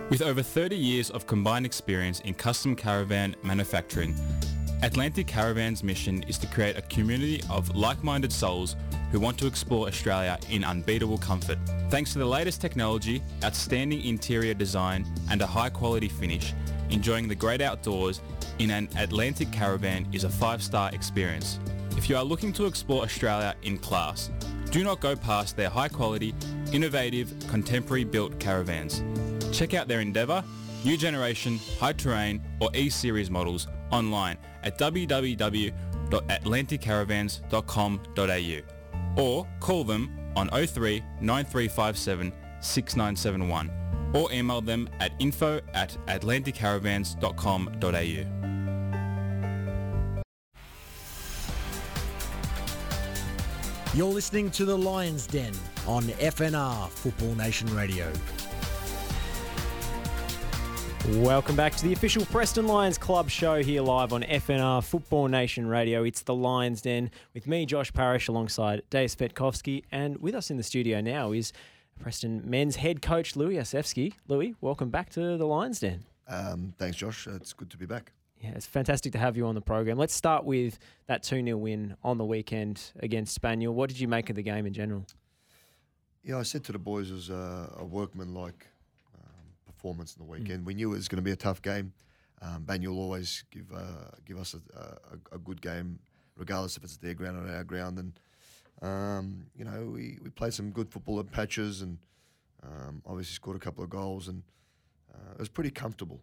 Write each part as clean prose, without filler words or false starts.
With over 30 years of combined experience in custom caravan manufacturing, Atlantic Caravan's mission is to create a community of like-minded souls who want to explore Australia in unbeatable comfort. Thanks to the latest technology, outstanding interior design and a high-quality finish, enjoying the great outdoors in an Atlantic Caravan is a 5-star experience. If you are looking to explore Australia in class, do not go past their high-quality, innovative, contemporary-built caravans. Check out their Endeavour, New Generation, High Terrain or E-Series models online at www.atlanticcaravans.com.au or call them on 03 9357 6971 or email them at info@atlanticcaravans.com.au. You're listening to The Lions Den on FNR Football Nation Radio. Welcome back to the official Preston Lions Club show here live on FNR Football Nation Radio. It's The Lions Den with me, Josh Parrish, alongside Dave Spetkovsky. And with us in the studio now is Preston men's head coach, Louis Asefsky. Louis, welcome back to The Lions Den. Thanks, Josh. It's good to be back. Yeah, it's fantastic to have you on the program. Let's start with that 2-0 win on the weekend against Spaniel. What did you make of the game in general? Yeah, I said to the boys it was a workman-like performance in the weekend. We knew it was going to be a tough game. Banyul always give us a good game, regardless if it's their ground or our ground. And we played some good football at patches, and obviously scored a couple of goals, and it was pretty comfortable.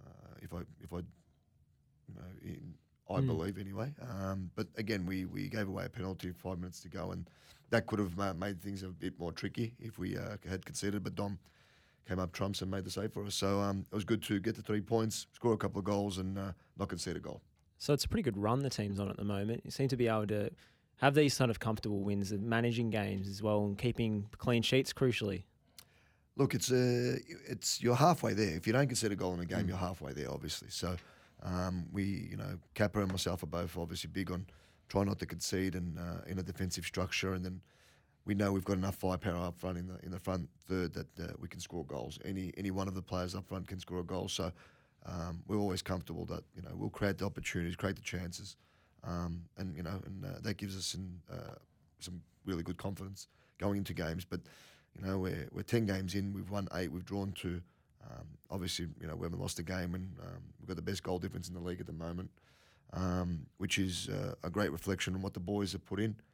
I believe anyway. But again, we gave away a penalty 5 minutes to go, and that could have made things a bit more tricky if we had conceded. But Dom came up trumps and made the save for us. So it was good to get the 3 points, score a couple of goals, and not concede a goal. So it's a pretty good run the team's on at the moment. You seem to be able to have these sort of comfortable wins and managing games as well and keeping clean sheets crucially. Look, it's you're halfway there. If you don't concede a goal in a game, you're halfway there, obviously. So Kappa and myself are both obviously big on trying not to concede and in a defensive structure, and then we know we've got enough firepower up front in the front third that we can score goals. Any one of the players up front can score a goal. So we're always comfortable that we'll create the opportunities, create the chances, and that gives us some really good confidence going into games. But we're 10 games in. We've won 8. We've drawn 2. Obviously, we haven't lost a game, and we've got the best goal difference in the league at the moment, which is a great reflection on what the boys have put in.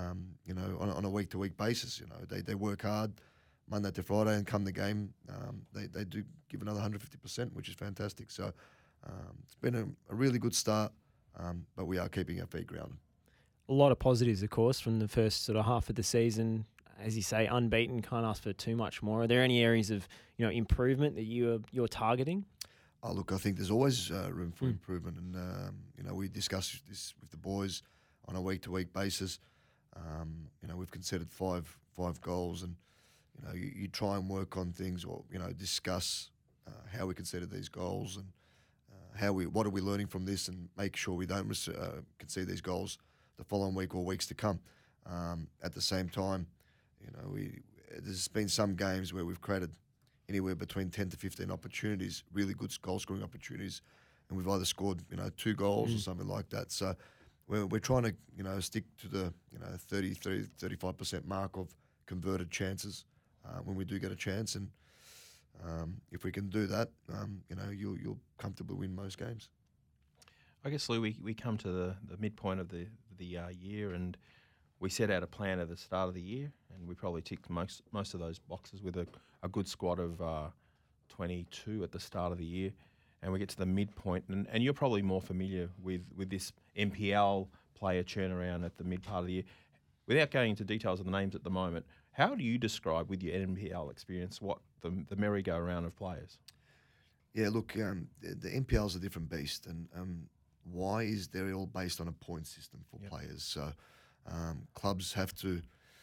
On a week-to-week basis, they work hard Monday to Friday, and come the game, they do give another 150%, which is fantastic. So it's been a really good start, but we are keeping our feet grounded. A lot of positives, of course, from the first sort of half of the season. As you say, unbeaten, can't ask for too much more. Are there any areas of improvement that you're targeting? Oh, look, I think there's always room for improvement, and we discuss this with the boys on a week-to-week basis. We've conceded five goals, and you try and work on things, or discuss how we conceded these goals, and what are we learning from this, and make sure we don't concede these goals the following week or weeks to come. At the same time, there's been some games where we've created anywhere between 10 to 15 opportunities, really good goal-scoring opportunities, and we've either scored 2 goals or something like that. So we're trying to stick to the 35% mark of converted chances when we do get a chance, and if we can do that, you'll comfortably win most games. I guess, Lou, we come to the midpoint of the year, and we set out a plan at the start of the year, and we probably ticked most of those boxes with a good squad of 22 at the start of the year. And we get to the midpoint, and you're probably more familiar with this NPL player turnaround at the mid part of the year. Without going into details of the names at the moment, how do you describe with your NPL experience what the merry-go-round of players? Yeah, look, the NPL is a different beast, and why is they're all based on a point system for players? So clubs have to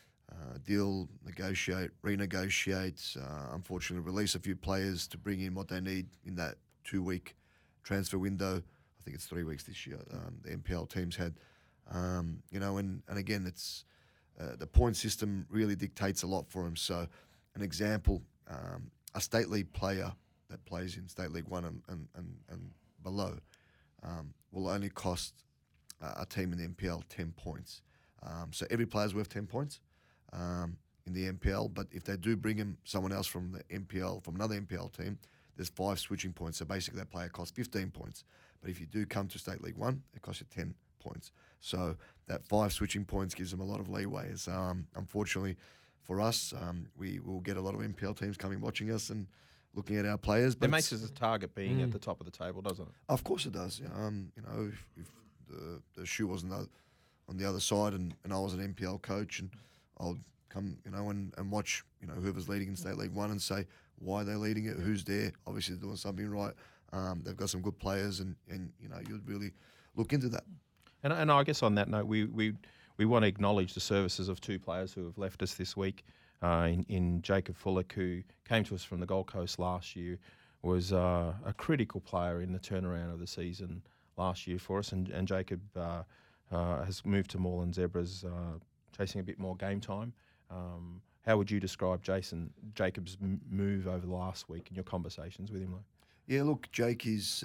negotiate, renegotiate, unfortunately release a few players to bring in what they need in that 2-week transfer window. I think it's 3 weeks this year. The NPL teams had, and again, it's the point system really dictates a lot for them. So, an example, a state league player that plays in State League 1 and below will only cost a team in the NPL 10 points. So every player's worth 10 points in the NPL, but if they do bring in someone else from the NPL, from another NPL team, there's 5 switching points. So basically that player costs 15 points. But if you do come to State League 1, it costs you 10 points. So that 5 switching points gives them a lot of leeway. Unfortunately for us, we will get a lot of NPL teams coming watching us and looking at our players. But it makes us a target being at the top of the table, doesn't it? Of course it does. If the shoe wasn't on the other side and I was an NPL coach, and I'll come, and watch, whoever's leading in State League 1 and say why they're leading it, who's there. Obviously they're doing something right. They've got some good players, and you'd really look into that. And I guess on that note, we want to acknowledge the services of 2 players who have left us this week. In Jacob Fullick, who came to us from the Gold Coast last year, was a critical player in the turnaround of the season last year for us. And Jacob has moved to Moreland Zebras, chasing a bit more game time. How would you describe Jacob's move over the last week and your conversations with him? Yeah, look, Jake is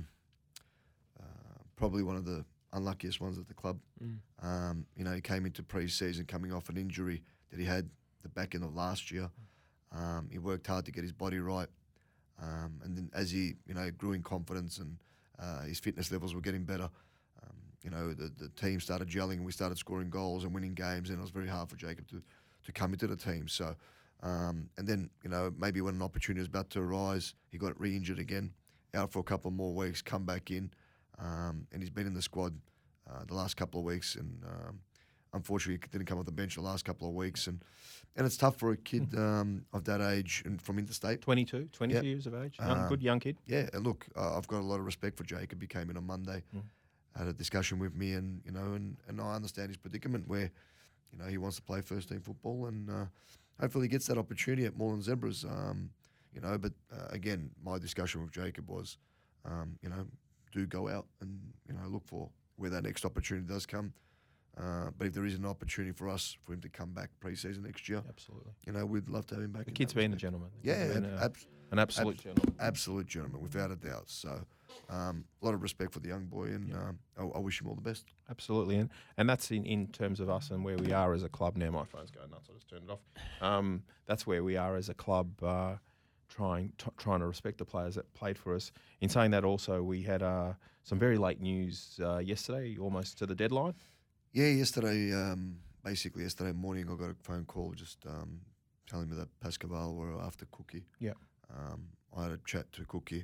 probably one of the unluckiest ones at the club. He came into pre-season coming off an injury that he had the back end of last year. He worked hard to get his body right, and then as he grew in confidence and his fitness levels were getting better, the team started gelling and we started scoring goals and winning games, and it was very hard for Jacob to come into the team. So, and then maybe when an opportunity was about to arise, he got re-injured again, out for a couple more weeks, come back in, and he's been in the squad the last couple of weeks, and unfortunately he didn't come off the bench the last couple of weeks, and it's tough for a kid of that age and from interstate. 22 years of age, good young kid. Yeah, and look, I've got a lot of respect for Jacob. He came in on Monday, had a discussion with me, and and I understand his predicament where he wants to play first team football, and hopefully he gets that opportunity at Moreland Zebras. But again, my discussion with Jacob was, do go out and look for where that next opportunity does come. But if there is an opportunity for him to come back pre-season next year, absolutely, we'd love to have him back. The kid's been a gentleman. An absolute gentleman. Absolute gentleman, without a doubt. So, a lot of respect for the young boy, and I wish him all the best. Absolutely, and that's in terms of us and where we are as a club now. My phone's going nuts. I just turned it off. That's where we are as a club, trying to respect the players that played for us. In saying that, also we had some very late news yesterday, almost to the deadline. Yeah, yesterday morning, I got a phone call just telling me that Pascaval were after Cookie. Yeah. I had a chat to Cookie,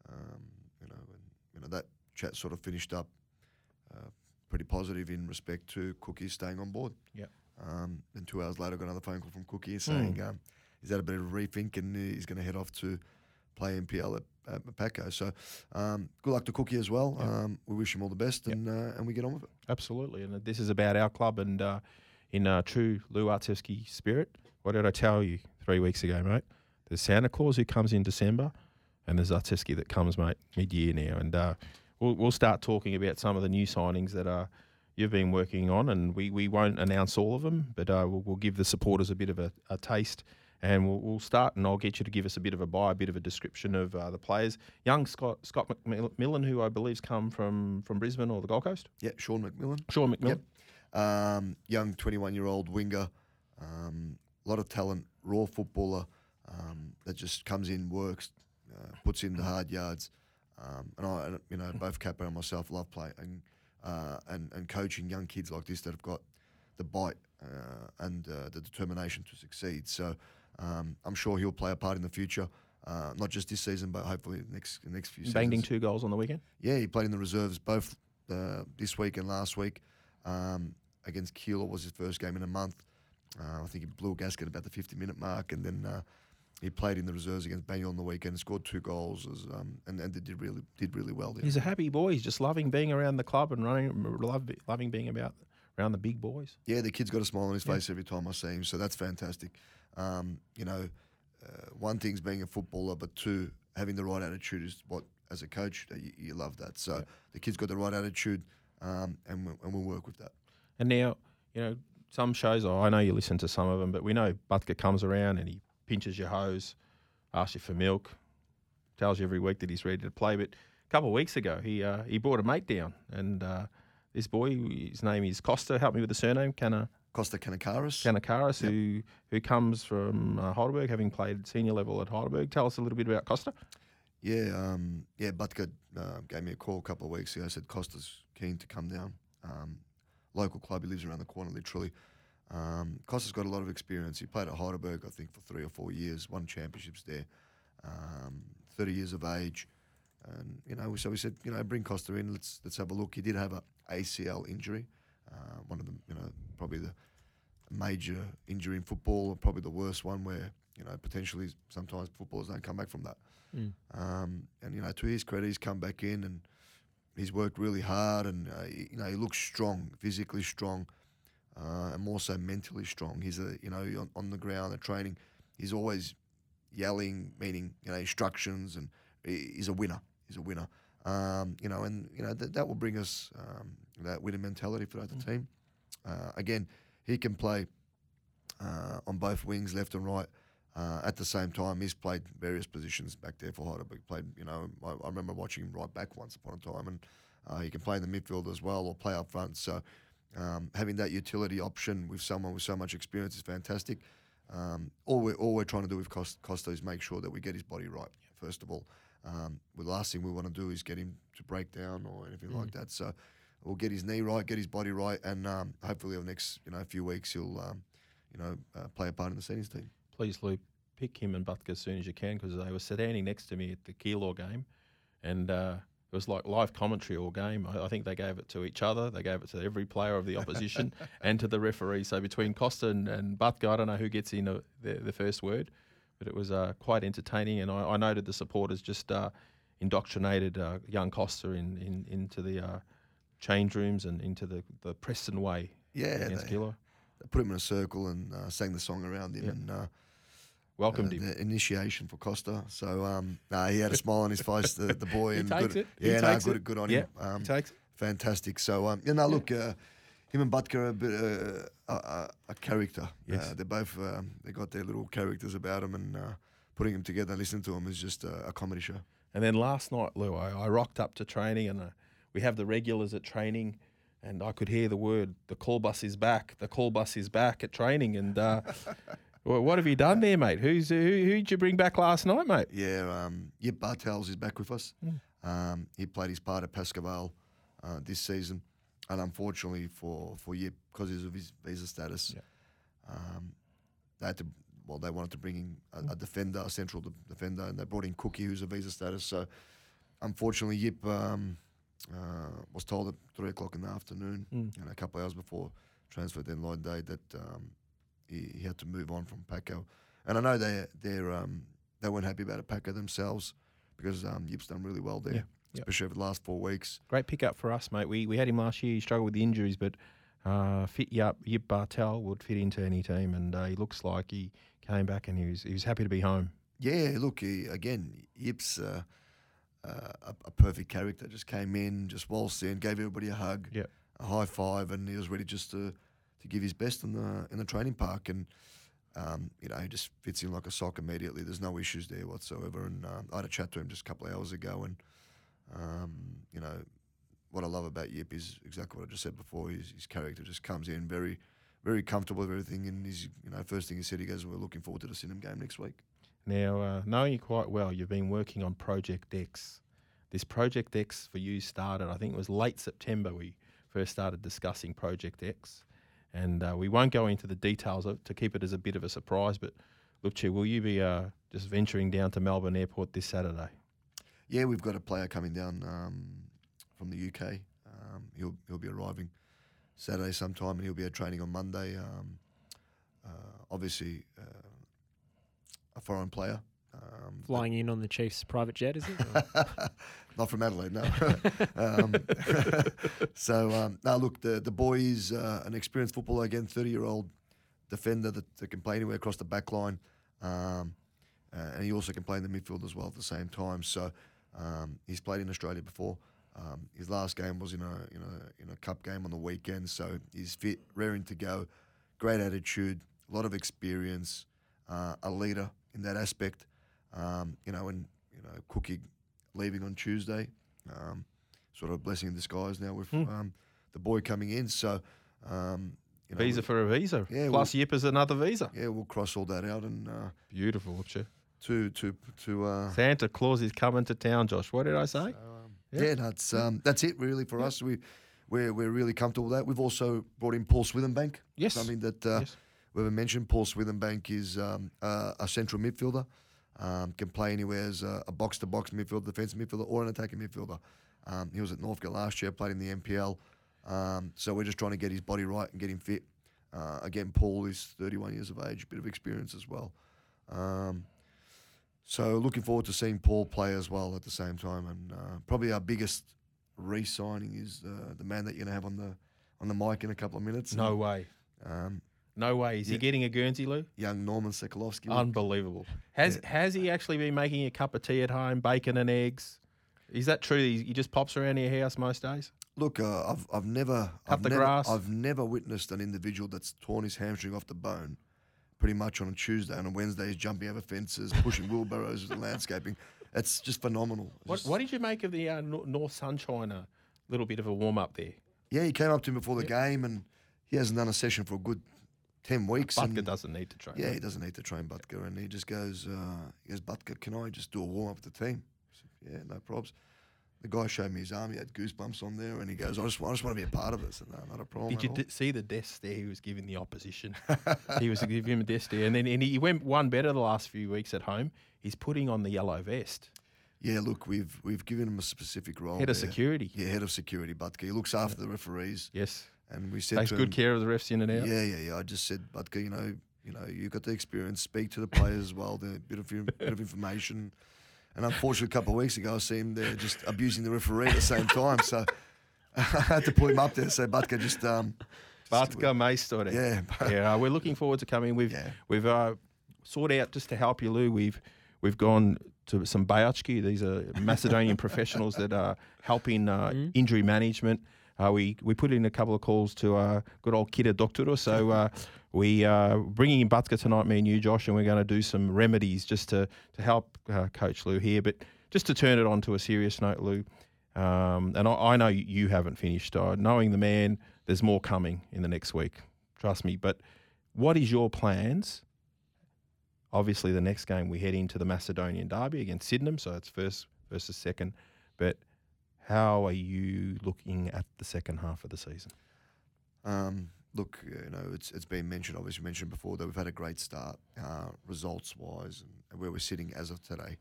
and that chat sort of finished up pretty positive in respect to Cookie staying on board. Yeah. Then 2 hours later, I got another phone call from Cookie saying he's had a bit of a rethink and he's going to head off to play NPL at Paco. So good luck to Cookie as well. Yeah. We wish him all the best, and we get on with it. Absolutely, and this is about our club, and in true Lou Artevsky spirit, what did I tell you 3 weeks ago, mate? There's Santa Claus who comes in December, and there's Artevsky that comes, mate, mid-year now. And we'll start talking about some of the new signings that you've been working on, and we won't announce all of them, but we'll give the supporters a bit of a taste. And we'll start, and I'll get you to give us a bit of a bit of a description of the players. Young Scott McMillan, who I believe's come from Brisbane or the Gold Coast. Yeah, Sean McMillan. Yep. Young 21-year-old winger, a lot of talent, raw footballer that just comes in, works, puts in the hard yards. And I, both Capper and myself love playing and coaching young kids like this that have got the bite and the determination to succeed. So I'm sure he'll play a part in the future, not just this season, but hopefully the next few seasons. Banged in 2 goals on the weekend? Yeah, he played in the reserves both this week and last week. Against Keilor was his first game in a month. I think he blew a gasket about the 50-minute mark, and then he played in the reserves against Bangor on the weekend and scored 2 goals, and did really well there. He's a happy boy. He's just loving being around the club and loving being around the big boys. Yeah, the kid's got a smile on his face every time I see him, so that's fantastic. One thing's being a footballer, but 2, having the right attitude is what, as a coach, you love that. So the kid's got the right attitude, and we'll work with that. And now, some shows, I know you listen to some of them, but we know Butker comes around and he pinches your hose, asks you for milk, tells you every week that he's ready to play. But a couple of weeks ago, he brought a mate down, and this boy, his name is Costa. Help me with the surname, Costa Kanakaris. Kanakaris, who comes from Heidelberg, having played senior level at Heidelberg. Tell us a little bit about Costa. Yeah, Butker gave me a call a couple of weeks ago. Said Costa's keen to come down. Local club, he lives around the corner, literally. Costa's got a lot of experience. He played at Heidelberg, I think, for 3 or 4 years. Won championships there. 30 years of age, and so we said, bring Costa in. Let's have a look. He did have a ACL injury, one of them, probably the major injury in football, or probably the worst one, where potentially sometimes footballers don't come back from that. And to his credit, he's come back in and he's worked really hard, and he looks strong, physically strong, and more so mentally strong. He's on the ground at training, he's always yelling, meaning instructions, and he's a winner. He's a winner. That will bring us that winning mentality for the team. Again, he can play on both wings, left and right. At the same time, he's played various positions back there for Heidelberg. Played, I remember watching him right back once upon a time, and he can play in the midfield as well, or play up front. So having that utility option with someone with so much experience is fantastic. All we're trying to do with Costa is make sure that we get his body right, first of all. The last thing we want to do is get him to break down or anything like that. So we'll get his knee right, get his body right, and hopefully over the next few weeks he'll play a part in the seniors team. Please, Lou, pick him and Butker as soon as you can, because they were standing next to me at the Keilor game, and it was like live commentary all game. I think they gave it to each other. They gave it to every player of the opposition and to the referee. So between Costa and Butker, I don't know who gets in the first word, but it was quite entertaining. And I noted the supporters just indoctrinated young Costa into the change rooms and into the Preston way against Keilor. They put him in a circle and sang the song around him and welcomed him. The initiation for Costa. So he had a smile on his face, the boy. He and takes good, it. Yeah, good on him. He takes it. Fantastic. So look, him and Butker are a bit a character. Yes. They're both they got their little characters about them, and putting them together and listening to them is just a comedy show. And then last night, Lou, I rocked up to training, and we have the regulars at training, and I could hear the word, the call bus is back, the call bus is back at training. And well, what have you done there, mate? Who'd you bring back last night, mate? Yeah, Yip Bartels is back with us. He played his part at Pascoe this season, and unfortunately for Yip, because of his visa status, they wanted to bring in a defender, a central defender, and they brought in Cookie, who's a visa status. So unfortunately, Yip was told at 3:00 in the afternoon, a couple of hours before transfer deadline day, that he had to move on from Paco. And I know they weren't happy about it, Paco themselves, because Yip's done really well there, especially over the last 4 weeks. Great pickup for us, mate. We had him last year. He struggled with the injuries, but fit Yip Bartel would fit into any team, and he looks like he came back and he was happy to be home. Yeah, look, Yip's a perfect character. Just came in, just waltzed in, gave everybody a hug, a high five, and he was ready just to give his best in the training park. And he just fits in like a sock immediately. There's no issues there whatsoever. And I had a chat to him just a couple of hours ago, and what I love about Yip is exactly what I just said before. His character just comes in very, very comfortable with everything. And he's, first thing he said, he goes, "We're looking forward to the Sydenham game next week." Now, knowing you quite well, you've been working on Project X. This Project X for you started, I think it was late September we first started discussing Project X. And we won't go into the details to keep it as a bit of a surprise, but Lupci, will you be just venturing down to Melbourne Airport this Saturday? Yeah, we've got a player coming down from the UK. He'll be arriving Saturday sometime, and he'll be at training on Monday. Obviously, a foreign player. Flying in on the Chiefs' private jet, is it? Not from Adelaide, no. Now look, the boy is an experienced footballer, again, 30-year-old defender that can play anywhere across the back line. And he also can play in the midfield as well at the same time. So he's played in Australia before. His last game was in a cup game on the weekend, so he's fit, raring to go, great attitude, a lot of experience, a leader in that aspect. Cookie leaving on Tuesday, sort of a blessing in disguise now with the boy coming in. So, Visa for a visa. Yeah, Plus Yip is another visa. Yeah, we'll cross all that out and Beautiful, Whoopshire. to Santa Claus is coming to town, Josh. What did I say? that's it really for us. We're really comfortable with that. We've also brought in Paul Swithenbank. Yes. Something that Yes. we haven't mentioned. Paul Swithenbank is a central midfielder. Can play anywhere as a box-to-box midfielder, defensive midfielder, or an attacking midfielder. He was at Northcote last year, played in the NPL. So we're just trying to get his body right and get him fit. Again, Paul is 31 years of age, a bit of experience as well. So looking forward to seeing Paul play as well at the same time. And probably our biggest re-signing is the man that you're going to have on the mic in a couple of minutes. No way. No way. Is he getting a Guernsey, Lou? Young Norman Sekulovsky. Unbelievable. Has he actually been making a cup of tea at home, bacon and eggs? Is that true? He just pops around your house most days? Look, I've never witnessed an individual that's torn his hamstring off the bone pretty much on a Tuesday, and on Wednesday he's jumping over fences, pushing wheelbarrows with the landscaping. It's just phenomenal. What did you make of the North Sunshine? A little bit of a warm up there. Yeah, he came up to him before the game, and he hasn't done a session for a good 10 weeks. Butker doesn't need to train. Yeah, he doesn't need to train Butker, and he just goes, Butker, can I just do a warm up with the team? I said, yeah, no probs. The guy showed me his arm. He had goosebumps on there, and he goes, I just want to be a part of it. I said, no, not a problem. Did you see the death stare he was giving the opposition? He was giving him a death stare. And then he went one better the last few weeks at home. He's putting on the yellow vest. Yeah, look, we've given him a specific role. Head of security. Yeah, head of security, Butker. He looks after the referees. Yes. And we said Takes to good him, care of the refs in and out. Yeah. I just said, Butker, you got the experience. Speak to the players as well. The bit of information. And unfortunately, a couple of weeks ago, I see him there just abusing the referee at the same time. So I had to pull him up there. So Butker just Butker Maystore. Yeah. Yeah. We're looking forward to coming. We've sorted out, just to help you, Lou. We've gone to some Bayachki. These are Macedonian professionals that are helping injury management. We put in a couple of calls to good old Kida Doctor. So we are bringing in Butker tonight, me and you, Josh, and we're going to do some remedies just to help Coach Lou here. But just to turn it on to a serious note, Lou, and I know you haven't finished. Knowing the man, there's more coming in the next week. Trust me. But what is your plans? Obviously, the next game we head into the Macedonian derby against Sydenham, so it's first versus second. But how are you looking at the second half of the season? Look, it's been mentioned, obviously mentioned before, that we've had a great start, results-wise, and where we're sitting as of today.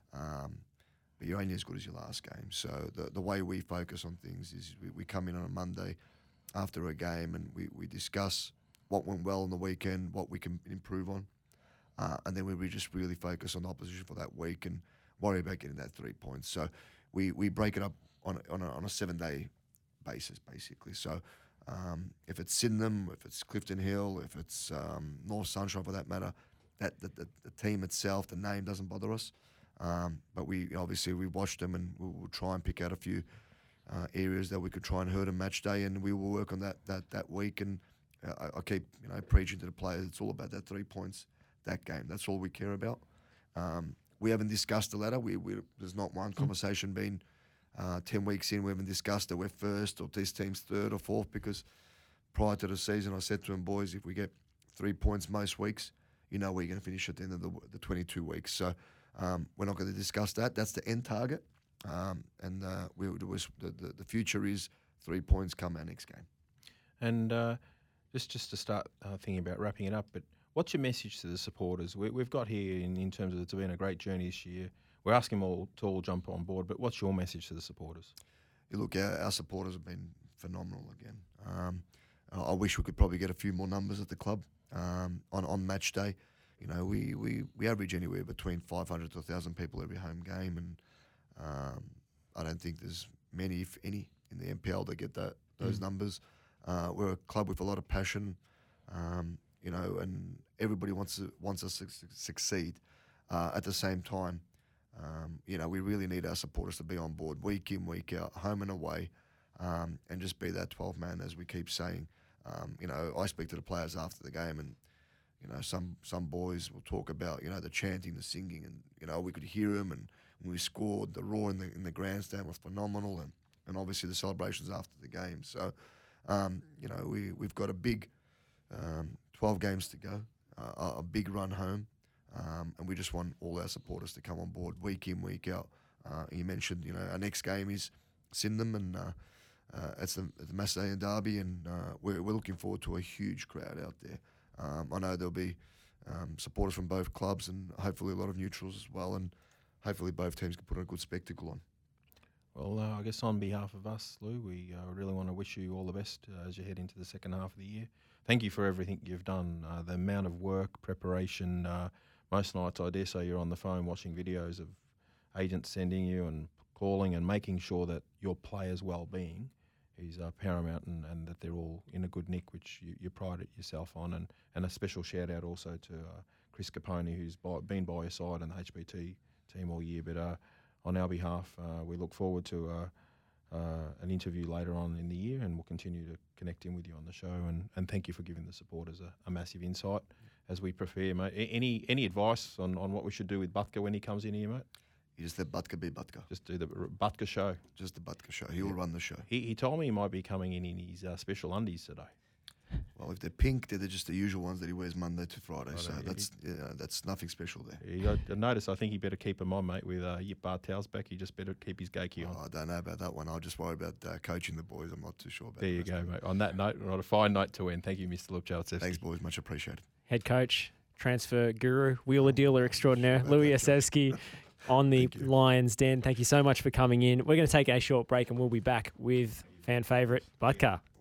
But you're only as good as your last game. So the way we focus on things is we come in on a Monday after a game and we discuss what went well on the weekend, what we can improve on, and then we just really focus on the opposition for that week and worry about getting that 3 points. So we break it up on a 7-day basis, basically. So if it's Sydenham, if it's Clifton Hill, if it's North Sunshine for that matter, that the team itself, the name doesn't bother us. But we watched them, and we'll try and pick out a few areas that we could try and hurt them match day, and we will work on that week. And I keep preaching to the players, it's all about that 3 points that game. That's all we care about. We haven't discussed the ladder. There's not one conversation been 10 weeks in. We haven't discussed that we're first or this team's third or fourth, because prior to the season I said to them, boys, if we get 3 points most weeks, we're going to finish at the end of the 22 weeks. So we're not going to discuss that. That's the end target. And the future is 3 points come our next game. And just to start thinking about wrapping it up, but what's your message to the supporters? We've got here in terms of it's been a great journey this year. We're asking them all to jump on board, but what's your message to the supporters? Yeah, look, our supporters have been phenomenal again. I wish we could probably get a few more numbers at the club on match day. We average anywhere between 500 to 1,000 people every home game, and I don't think there's many, if any, in the NPL that get those numbers. We're a club with a lot of passion, and everybody wants us to succeed. At the same time, we really need our supporters to be on board week in, week out, home and away, and just be that 12-man, as we keep saying. I speak to the players after the game, and some boys will talk about the chanting, the singing, and we could hear them, and when we scored, the roar in the grandstand was phenomenal, and obviously the celebrations after the game. So, we've got a big 12 games to go, a big run home, and we just want all our supporters to come on board week in, week out. You mentioned, our next game is Sydenham, and it's the Macedonian Derby, and we're looking forward to a huge crowd out there. I know there'll be supporters from both clubs and hopefully a lot of neutrals as well, and hopefully both teams can put on a good spectacle on. Well, I guess on behalf of us, Lou, we really want to wish you all the best as you head into the second half of the year. Thank you for everything you've done, the amount of work, preparation. Most nights, I dare say, you're on the phone watching videos of agents sending you and calling and making sure that your players' well-being is paramount and that they're all in a good nick, which you pride yourself on. And a special shout-out also to Chris Capone, who's been by your side in the HBT team all year. But on our behalf, we look forward to an interview later on in the year, and we'll continue to connect in with you on the show. And thank you for giving the supporters a massive insight as we prepare, mate. Any advice on what we should do with Butka when he comes in here, mate? You just let Butka be Butka. Just do the Butka show. Just the Butka show. He will run the show. He told me he might be coming in his special undies today. Well, if they're pink, they're just the usual ones that he wears Monday to Friday. So that's nothing special there. I noticed. I think he better keep him on, mate. With Yip Bartel's back, he just better keep his geeky on. I don't know about that one. I'll just worry about coaching the boys. I'm not too sure about. There you go, mate. On that note, on a fine note to end. Thank you, Mr. Lupchowski. Thanks, boys. Much appreciated. Head coach, transfer guru, wheeler dealer extraordinaire, Louis Asevsky on the Lions Den. Thank you so much for coming in. We're going to take a short break and we'll be back with fan favourite Butka.